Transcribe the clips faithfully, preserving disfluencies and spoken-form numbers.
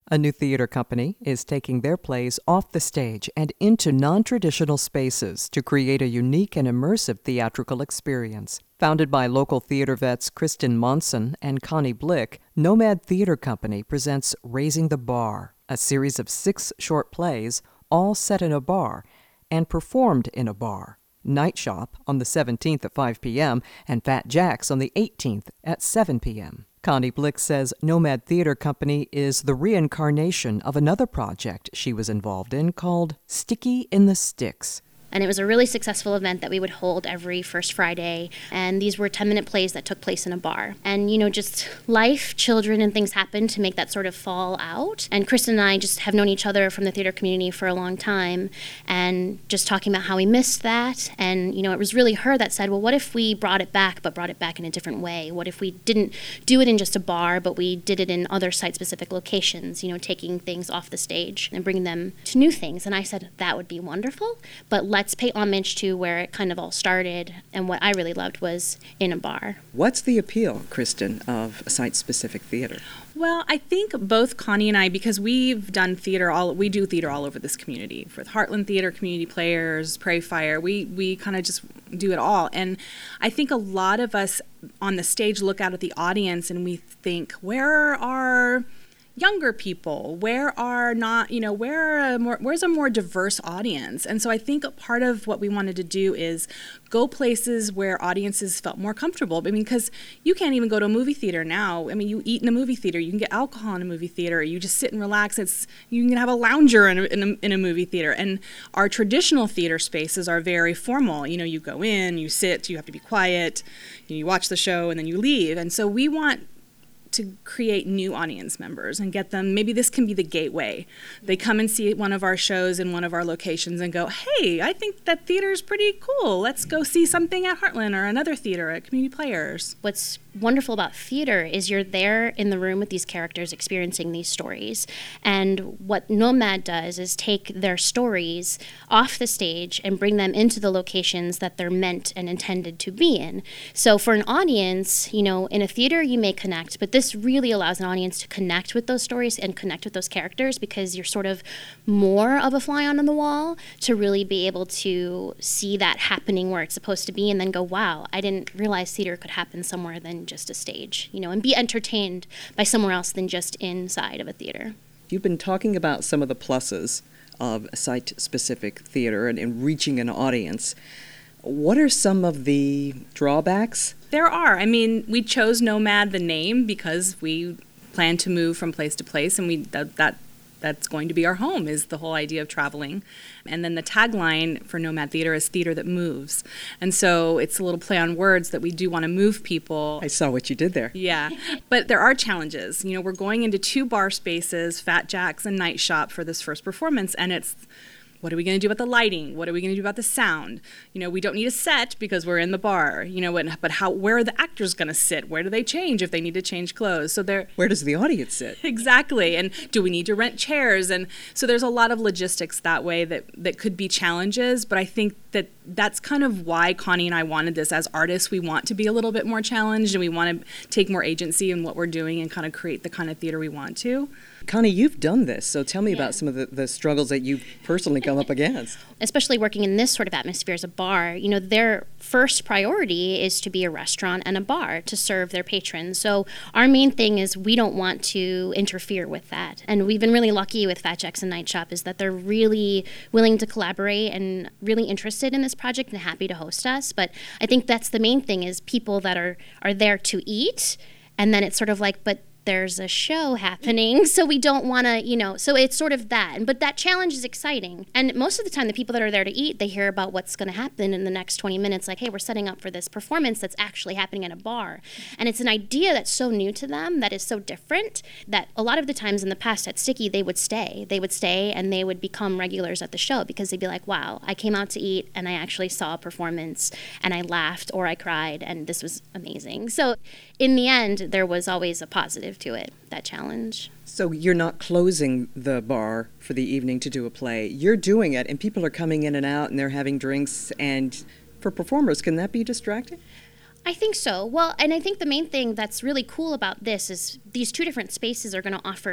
A new theater company is taking their plays off the stage and into non-traditional spaces to create a unique and immersive theatrical experience. Founded by local theater vets Kristen Monson and Connie Blick, Nomad Theater Company presents Raising the Bar, a series of six short plays, all set in a bar and performed in a bar. Night Shop on the seventeenth at five p.m. and Fat Jack's on the eighteenth at seven p.m. Connie Blick says Nomad Theater Company is the reincarnation of another project she was involved in called Sticky in the Sticks. And it was a really successful event that we would hold every first Friday. And these were ten-minute plays that took place in a bar. And, you know, just life, children, and things happen to make that sort of fall out. And Kristen and I just have known each other from the theater community for a long time. And just talking about how we missed that. And, you know, it was really her that said, well, what if we brought it back, but brought it back in a different way? What if we didn't do it in just a bar, but we did it in other site-specific locations, you know, taking things off the stage and bringing them to new things? And I said, that would be wonderful, but let's pay homage to where it kind of all started, and what I really loved was in a bar. What's the appeal, Kristen, of site-specific theater? Well, I think both Connie and I, because we've done theater all, we do theater all over this community. For the Heartland Theater, Community Players, Prairie Fire, we, we kind of just do it all. And I think a lot of us on the stage look out at the audience and we think, where are younger people? Where are not, you know, where are a more, where's a more diverse audience? And so I think part of what we wanted to do is go places where audiences felt more comfortable. I mean, because you can't even go to a movie theater now. I mean, you eat in a movie theater, you can get alcohol in a movie theater, you just sit and relax. It's you can have a lounger in a, in a, in a movie theater. And our traditional theater spaces are very formal. You know, you go in, you sit, you have to be quiet, you watch the show, and then you leave. And so we want to create new audience members and get them, maybe this can be the gateway. They come and see one of our shows in one of our locations and go, hey, I think that theater is pretty cool. Let's go see something at Heartland or another theater at Community Players. What's wonderful about theater is you're there in the room with these characters experiencing these stories. And what Nomad does is take their stories off the stage and bring them into the locations that they're meant and intended to be in. So for an audience, you know, in a theater you may connect, but this really allows an audience to connect with those stories and connect with those characters because you're sort of more of a fly on the wall to really be able to see that happening where it's supposed to be and then go, wow, I didn't realize theater could happen somewhere than just a stage, you know, and be entertained by somewhere else than just inside of a theater. You've been talking about some of the pluses of site-specific theater and, and reaching an audience. What are some of the drawbacks? There are. I mean, we chose Nomad, the name, because we plan to move from place to place, and we that, that that's going to be our home, is the whole idea of traveling. And then the tagline for Nomad Theater is theater that moves. And so it's a little play on words that we do want to move people. I saw what you did there. Yeah. But there are challenges. You know, we're going into two bar spaces, Fat Jack's and Night Shop, for this first performance, and it's what are we going to do about the lighting? What are we going to do about the sound? You know, we don't need a set because we're in the bar. You know, but how? Where are the actors going to sit? Where do they change if they need to change clothes? So they're where does the audience sit? Exactly. And do we need to rent chairs? And so there's a lot of logistics that way that that could be challenges. But I think that that's kind of why Connie and I wanted this. As artists, we want to be a little bit more challenged, and we want to take more agency in what we're doing and kind of create the kind of theater we want to. Connie, you've done this, so tell me yeah. about some of the, the struggles that you've personally come up against. Especially working in this sort of atmosphere as a bar, you know, their first priority is to be a restaurant and a bar to serve their patrons. So our main thing is we don't want to interfere with that. And we've been really lucky with Fat Jack's and Night Shop is that they're really willing to collaborate and really interested in this project and happy to host us. But I think that's the main thing is people that are, are there to eat, and then it's sort of like, but there's a show happening, so we don't want to, you know, so it's sort of that. But that challenge is exciting. And most of the time, the people that are there to eat, they hear about what's going to happen in the next twenty minutes, like, hey, we're setting up for this performance that's actually happening in a bar. And it's an idea that's so new to them, that is so different, that a lot of the times in the past at Sticky, they would stay. They would stay and they would become regulars at the show because they'd be like, wow, I came out to eat and I actually saw a performance and I laughed or I cried and this was amazing. So in the end, there was always a positive to it, that challenge. So you're not closing the bar for the evening to do a play. You're doing it, and people are coming in and out, and they're having drinks. And for performers, can that be distracting? I think so. Well, and I think the main thing that's really cool about this is these two different spaces are going to offer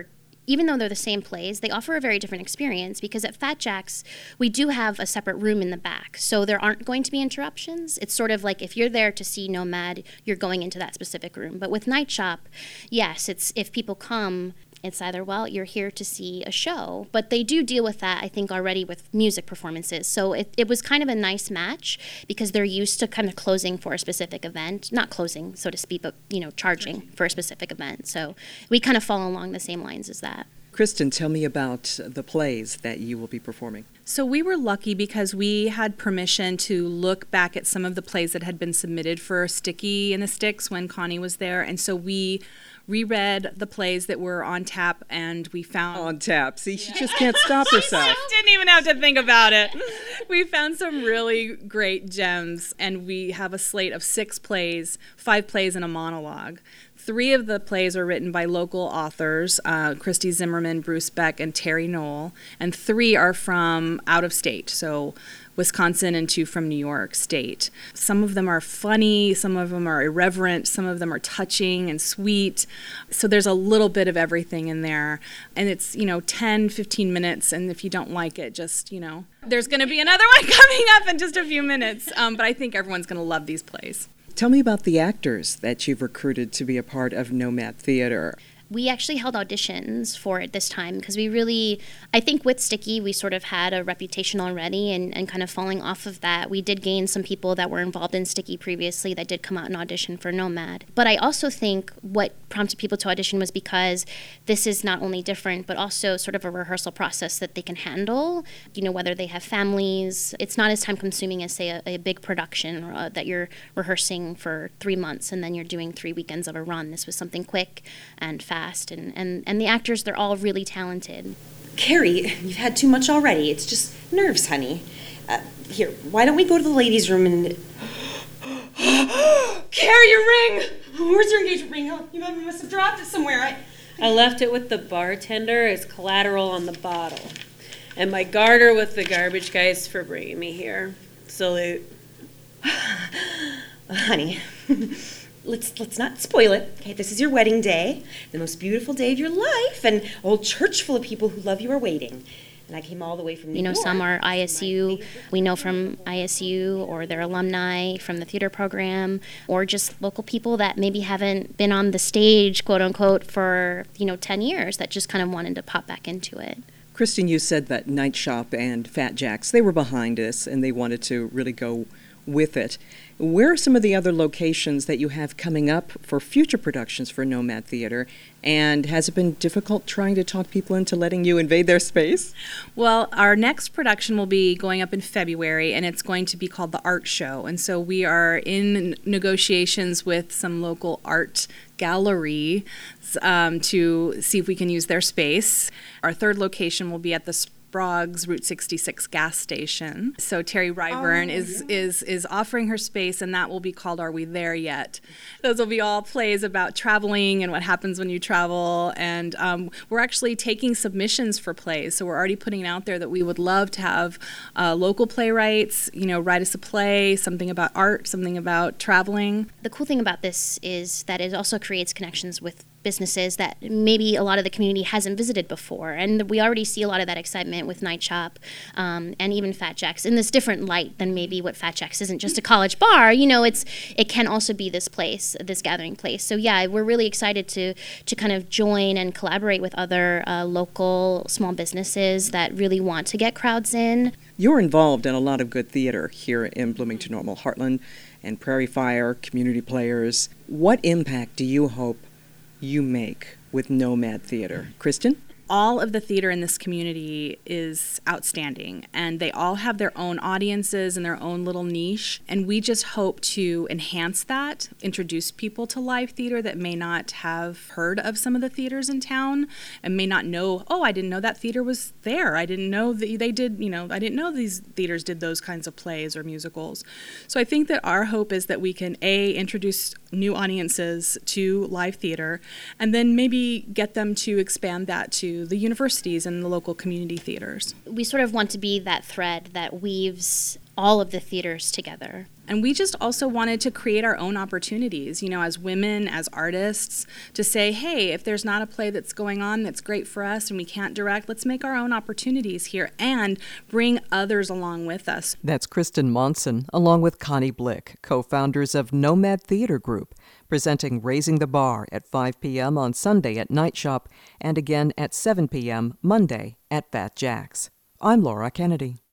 even though they're the same plays, they offer a very different experience because at Fat Jack's, we do have a separate room in the back. So there aren't going to be interruptions. It's sort of like if you're there to see Nomad, you're going into that specific room. But with Night Shop, yes, it's if people come, it's either, well, you're here to see a show. But they do deal with that, I think, already with music performances. So it, it was kind of a nice match because they're used to kind of closing for a specific event. Not closing, so to speak, but, you know, charging for a specific event. So we kind of fall along the same lines as that. Kristen, tell me about the plays that you will be performing. So we were lucky because we had permission to look back at some of the plays that had been submitted for Sticky in the Sticks when Connie was there. And so we reread the plays that were on tap, and we found... On tap. See, she just can't stop herself. She didn't even have to think about it. We found some really great gems, and we have a slate of six plays, five plays and a monologue. Three of the plays are written by local authors, uh, Christy Zimmerman, Bruce Beck, and Terry Knoll, and three are from out of state, so Wisconsin and two from New York State. Some of them are funny, some of them are irreverent, some of them are touching and sweet. So there's a little bit of everything in there. And it's, you know, ten, fifteen minutes, and if you don't like it, just, you know, there's going to be another one coming up in just a few minutes. Um, but I think everyone's going to love these plays. Tell me about the actors that you've recruited to be a part of Nomad Theater. We actually held auditions for it this time because we really, I think with Sticky, we sort of had a reputation already, and, and kind of falling off of that, we did gain some people that were involved in Sticky previously that did come out and audition for Nomad. But I also think what prompted people to audition was because this is not only different, but also sort of a rehearsal process that they can handle, you know, whether they have families. It's not as time consuming as, say, a, a big production uh, that you're rehearsing for three months and then you're doing three weekends of a run. This was something quick and fast. And, and, and the actors, they're all really talented. Carrie, you've had too much already. It's just nerves, honey. Uh, here, why don't we go to the ladies' room and... Carrie, your ring! Where's your engagement ring? Oh, you must have dropped it somewhere. I... I left it with the bartender as collateral on the bottle. And my garter with the garbage guys for bringing me here. Salute. Honey... Let's let's not spoil it. Okay, this is your wedding day, the most beautiful day of your life, and a whole church full of people who love you are waiting. And I came all the way from New You know, York. some are I S U. We know from I S U, or their alumni from the theater program, or just local people that maybe haven't been on the stage, quote unquote, for, you know, ten years that just kind of wanted to pop back into it. Kristen, you said that Night Shop and Fat Jack's, they were behind us and they wanted to really go with it. Where are some of the other locations that you have coming up for future productions for Nomad Theater? And has it been difficult trying to talk people into letting you invade their space? Well, our next production will be going up in February, and it's going to be called The Art Show. And so we are in negotiations with some local art gallery um, to see if we can use their space. Our third location will be at the Sprague's Route sixty-six gas station. So Terry Ryburn oh, is, yeah. is is offering her space, and that will be called Are We There Yet? Those will be all plays about traveling and what happens when you travel. And um, we're actually taking submissions for plays. So we're already putting out there that we would love to have uh, local playwrights, you know, write us a play, something about art, something about traveling. The cool thing about this is that it also creates connections with businesses that maybe a lot of the community hasn't visited before. And we already see a lot of that excitement with Night Shop um, and even Fat Jack's in this different light than maybe what Fat Jack's isn't just a college bar. You know, it's it can also be this place, this gathering place. So yeah, we're really excited to to kind of join and collaborate with other uh, local small businesses that really want to get crowds in. You're involved in a lot of good theater here in Bloomington Normal, Heartland and Prairie Fire, community players. What impact do you hope you make with Nomad Theater? Kristen? All of the theater in this community is outstanding, and they all have their own audiences and their own little niche, and we just hope to enhance that, introduce people to live theater that may not have heard of some of the theaters in town and may not know, oh, I didn't know that theater was there. I didn't know that they did, you know, I didn't know these theaters did those kinds of plays or musicals. So I think that our hope is that we can, A, introduce new audiences to live theater, and then maybe get them to expand that to the universities and the local community theaters. We sort of want to be that thread that weaves all of the theaters together. And we just also wanted to create our own opportunities, you know, as women, as artists, to say, hey, if there's not a play that's going on that's great for us and we can't direct, let's make our own opportunities here and bring others along with us. That's Kristen Monson, along with Connie Blick, co-founders of Nomad Theater Group, presenting Raising the Bar at five p.m. on Sunday at Night Shop and again at seven p.m. Monday at Fat Jack's. I'm Laura Kennedy.